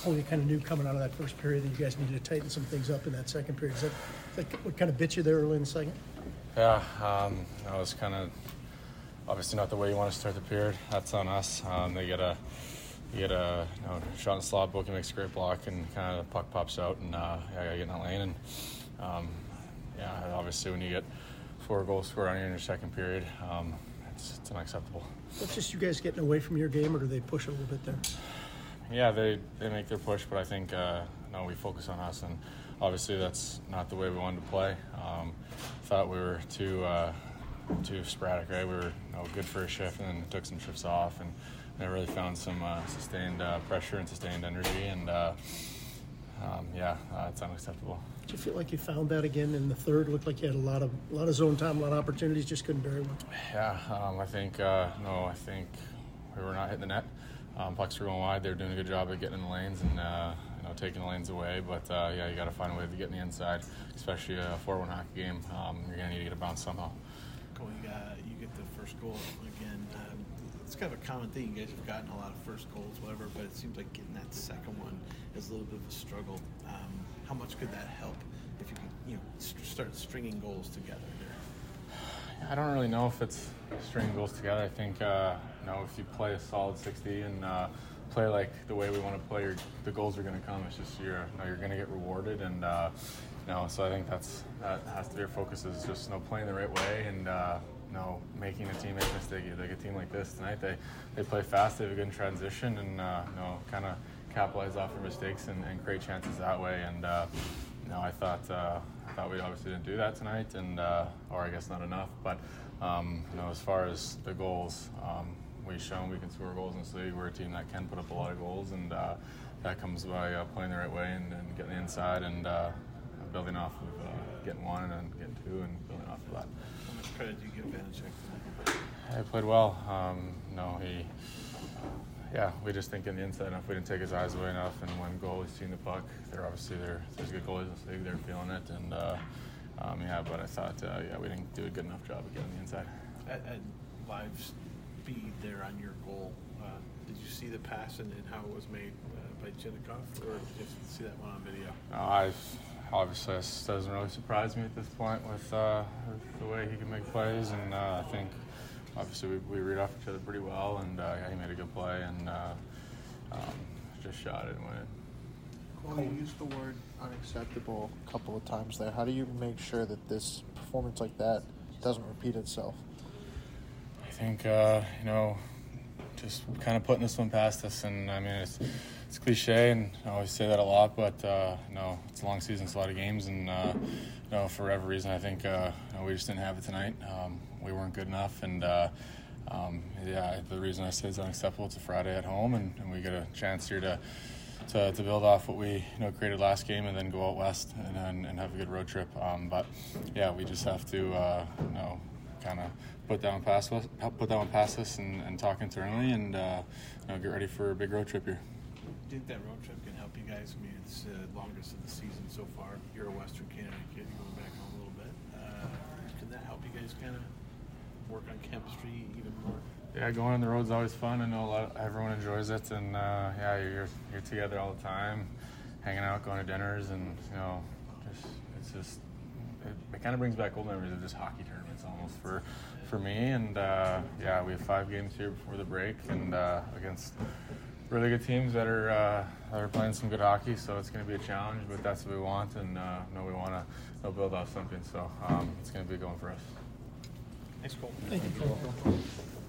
Cole, you kind of knew coming out of that first period that you guys needed to tighten some things up in that second period. Is that what kind of bit you there early in the second? Yeah, that was kind of obviously not the way you want to start the period. That's on us. They get a shot in the slot. Bookie makes a great block, and kind of the puck pops out, and I gotta get in that lane. And obviously when you get 4 goals scored on you in your second period, it's unacceptable. That's just you guys getting away from your game, or do they push a little bit there? Yeah, they make their push, but I think we focus on us, and obviously that's not the way we wanted to play. Thought we were too sporadic, right? We were good for a shift, and then took some shifts off, and I really found some sustained pressure and sustained energy, and it's unacceptable. Did you feel like you found that again in the third? It looked like you had a lot of zone time, a lot of opportunities, just couldn't bury one. Yeah, I think we were not hitting the net. Pucks were going wide. They were doing a good job of getting in the lanes and taking the lanes away. But you got to find a way to get in the inside, especially a 4-1 hockey game. You're gonna need to get a bounce somehow. Cole, you get the first goal again. It's kind of a common thing. You guys have gotten a lot of first goals, whatever, but it seems like getting that second one is a little bit of a struggle. How much could that help if you could start stringing goals together there? I don't really know if it's stringing goals together. I think if you play a solid 60 and play like the way we want to play, the goals are going to come. It's just you're going to get rewarded, and so I think that has to be our focus, is just playing the right way and making a team make a mistake. Like a team like this tonight, they play fast, they have a good transition, and kind of capitalize off their mistakes and create chances that way. And I thought we obviously didn't do that tonight, and or I guess not enough. But as far as the goals, we've shown we can score goals in this league. We're a team that can put up a lot of goals, and that comes by playing the right way and getting the inside and building off of getting one and then getting two and building off of that. How much credit do you give Vanecek tonight? He played well. We just think in the inside enough. We didn't take his eyes away enough, and when goalies seen the puck, there's good goalies in this league. They're feeling it, and but I thought we didn't do a good enough job of getting the inside. At live speed there on your goal, did you see the pass and how it was made by Chinnikov, or did you just see that one on video? Obviously this doesn't really surprise me at this point with the way he can make plays, and I think obviously we read off each other pretty well, and he made a good play and just shot it and went in. Well, you used the word unacceptable a couple of times there. How do you make sure that this performance like that doesn't repeat itself? I think, just kind of putting this one past us. And, I mean, it's cliche, and I always say that a lot, but, it's a long season, it's a lot of games. And, for whatever reason, I think we just didn't have it tonight. We weren't good enough. And, the reason I say it's unacceptable, it's a Friday at home, and we get a chance here to build off what we created last game and then go out west and have a good road trip. We just have to kind of put that one past us and talk internally and get ready for a big road trip here. Do you think that road trip can help you guys? I mean, it's the longest of the season so far. You're a Western Canada kid, you're going back home a little bit. Can that help you guys kind of work on chemistry even more? Yeah, going on the road is always fun. I know everyone enjoys it, and you're together all the time, hanging out, going to dinners, and it kind of brings back old memories of just hockey tournaments almost for me. And we have 5 games here before the break, and against really good teams that are playing some good hockey. So it's going to be a challenge, but that's what we want, and we want to build off something. So it's going to be going for us. Thanks, Cole. Thank you, Cole.